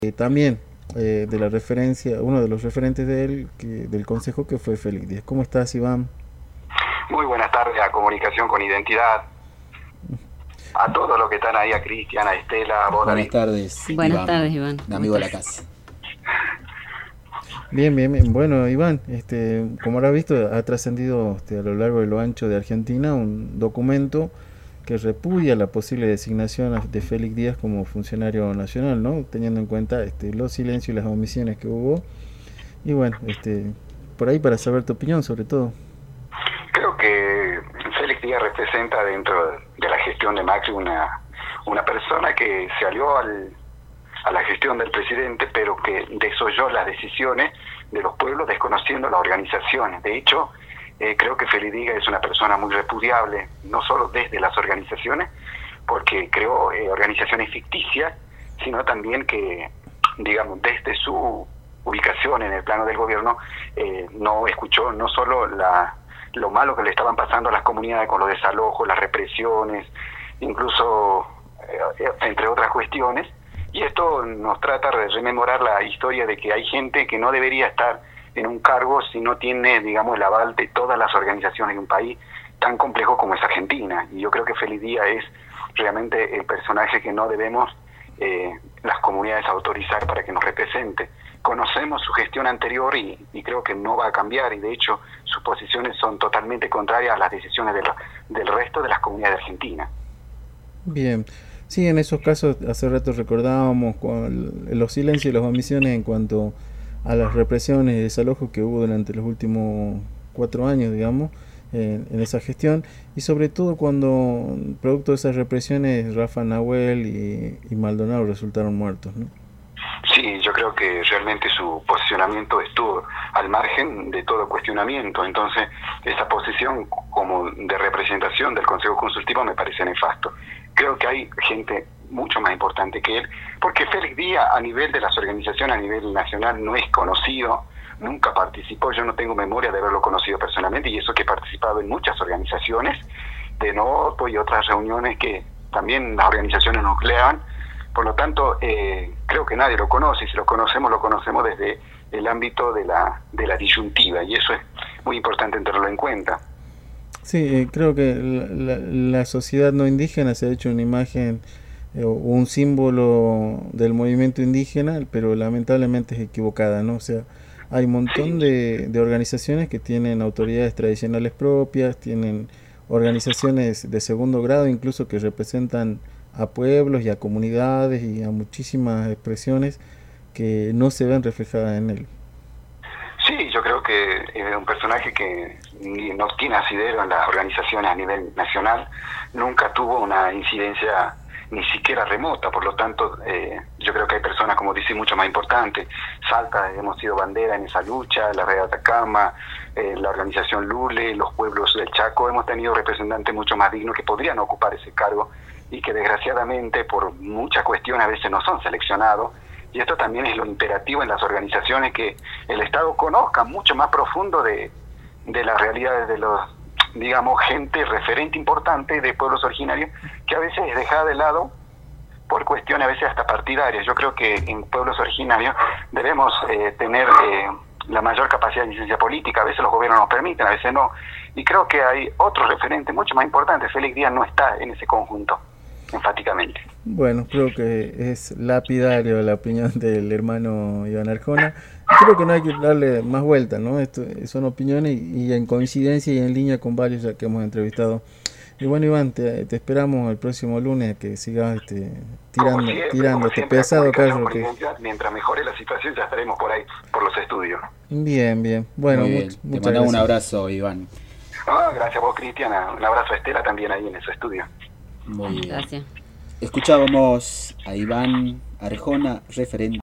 También de la referencia, uno de los referentes de él, del consejo, que fue Félix Díaz. ¿Cómo estás, Iván? Muy buenas tardes a Comunicación con Identidad, a todos los que están ahí, a Cristian, a Estela, a vos, Buenas David. tardes. Buenas tardes, Iván. Un amigo de la casa. Bien, bien, bien. Bueno, Iván, como habrás visto, ha trascendido a lo largo y lo ancho de Argentina un documento que repudia la posible designación de Félix Díaz como funcionario nacional, ¿no? Teniendo en cuenta los silencios y las omisiones que hubo. Y bueno, por ahí para saber tu opinión sobre todo. Creo que Félix Díaz representa dentro de la gestión de Macri una persona que se alió a la gestión del presidente, pero que desoyó las decisiones de los pueblos desconociendo las organizaciones. De hecho, creo que Félix Díaz es una persona muy repudiable, no solo desde las organizaciones, porque creó organizaciones ficticias, sino también que, digamos, desde su ubicación en el plano del gobierno, no escuchó no solo lo malo que le estaban pasando a las comunidades con los desalojos, las represiones, incluso entre otras cuestiones. Y esto nos trata de rememorar la historia de que hay gente que no debería estar en un cargo si no tiene, digamos, el aval de todas las organizaciones de un país tan complejo como es Argentina. Y yo creo que Félix Díaz es realmente el personaje que no debemos las comunidades autorizar para que nos represente. Conocemos su gestión anterior y creo que no va a cambiar, y de hecho sus posiciones son totalmente contrarias a las decisiones del resto de las comunidades de Argentina. Bien, sí, en esos casos hace rato recordábamos los silencios y las omisiones en cuanto a las represiones y desalojos que hubo durante los últimos 4 años, digamos, en esa gestión, y sobre todo cuando, producto de esas represiones, Rafa Nahuel y Maldonado resultaron muertos, ¿no? Sí, yo creo que realmente su posicionamiento estuvo al margen de todo cuestionamiento. Entonces, esa posición como de representación del Consejo Consultivo me parece nefasto. Creo que hay gente mucho más importante que él, porque Félix Díaz a nivel de las organizaciones, a nivel nacional, no es conocido, nunca participó. Yo no tengo memoria de haberlo conocido personalmente, y eso que he participado en muchas organizaciones de NOPO y otras reuniones que también las organizaciones nucleaban. Por lo tanto, creo que nadie lo conoce, y si lo conocemos desde el ámbito de la disyuntiva, y eso es muy importante tenerlo en cuenta. Sí, creo que la sociedad no indígena se ha hecho una imagen o un símbolo del movimiento indígena, pero lamentablemente es equivocada, ¿no? O sea, hay un montón de organizaciones que tienen autoridades tradicionales propias, tienen organizaciones de segundo grado, incluso que representan a pueblos y a comunidades y a muchísimas expresiones que no se ven reflejadas en él. Sí, yo creo que es un personaje que no tiene asidero en las organizaciones a nivel nacional, nunca tuvo una incidencia ni siquiera remota. Por lo tanto, yo creo que hay personas, como dice, mucho más importantes. Salta, hemos sido bandera en esa lucha, la Red de Atacama, la organización Lule, los pueblos del Chaco. Hemos tenido representantes mucho más dignos que podrían ocupar ese cargo, y que desgraciadamente por muchas cuestiones a veces no son seleccionados. Y esto también es lo imperativo en las organizaciones, que el Estado conozca mucho más profundo de las realidades de los, digamos, gente referente importante de pueblos originarios, que a veces es dejada de lado por cuestiones a veces hasta partidarias. Yo creo que en pueblos originarios debemos tener la mayor capacidad de incidencia política. A veces los gobiernos nos permiten, a veces no. Y creo que hay otros referentes mucho más importantes. Félix Díaz no está en ese conjunto, enfáticamente. Bueno, creo que es lapidario la opinión del hermano Iván Arjona. Creo que no hay que darle más vuelta, ¿no? Esto son opiniones y en coincidencia y en línea con varios ya que hemos entrevistado. Y bueno, Iván, te esperamos el próximo lunes que sigas tirando este pesado carro. Mientras mejore la situación ya estaremos por ahí, por los estudios. Bien, bien. Bueno, muy bien. Te mandamos un abrazo, Iván. Gracias a vos, Cristian. Un abrazo a Estela también ahí en su estudio. Muy bien. Gracias. Escuchábamos a Iván Arjona, referente